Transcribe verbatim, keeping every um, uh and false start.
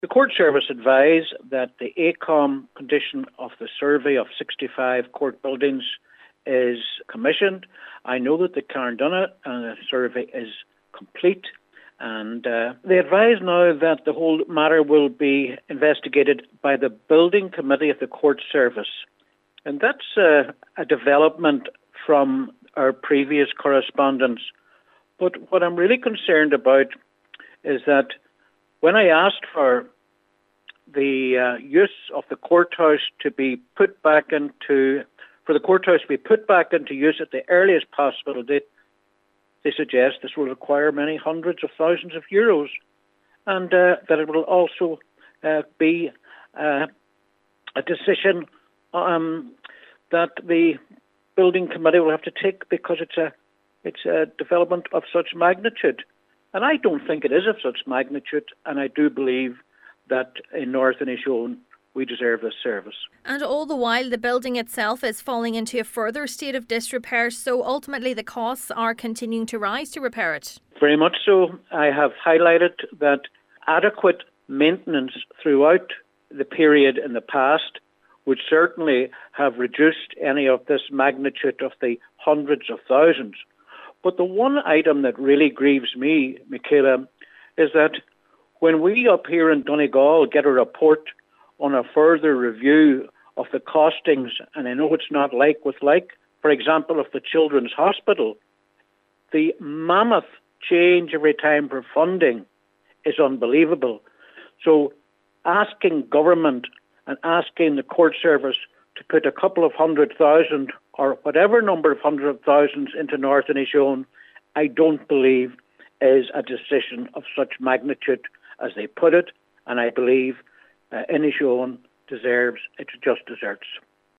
The court service advised that the A C O M condition of the survey of sixty-five court buildings is commissioned. I know that the Carndonagh uh, survey is complete, and uh, they advise now that the whole matter will be investigated by the Building Committee of the Court Service. And that's uh, a development from our previous correspondence. But what I'm really concerned about is that when I asked for the uh, use of the courthouse to be put back into, for the courthouse to be put back into use at the earliest possible date, they suggest this will require many hundreds of thousands of euros, and uh, that it will also uh, be uh, a decision um, that the building committee will have to take because it's a it's a development of such magnitude. And I don't think it is of such magnitude, and I do believe that in North Inishowen we deserve this service. And all the while the building itself is falling into a further state of disrepair, so ultimately the costs are continuing to rise to repair it. Very much so. I have highlighted that adequate maintenance throughout the period in the past would certainly have reduced any of this magnitude of the hundreds of thousands. But the one item that really grieves me, Michaela, is that when we up here in Donegal get a report on a further review of the costings, and I know it's not like with like, for example, of the Children's Hospital, the mammoth change every time for funding is unbelievable. So asking government and asking the court service to put a couple of hundred thousand or whatever number of hundred of thousands into North Inishowen, I don't believe is a decision of such magnitude as they put it, and I believe uh, Inishowen deserves its just deserts.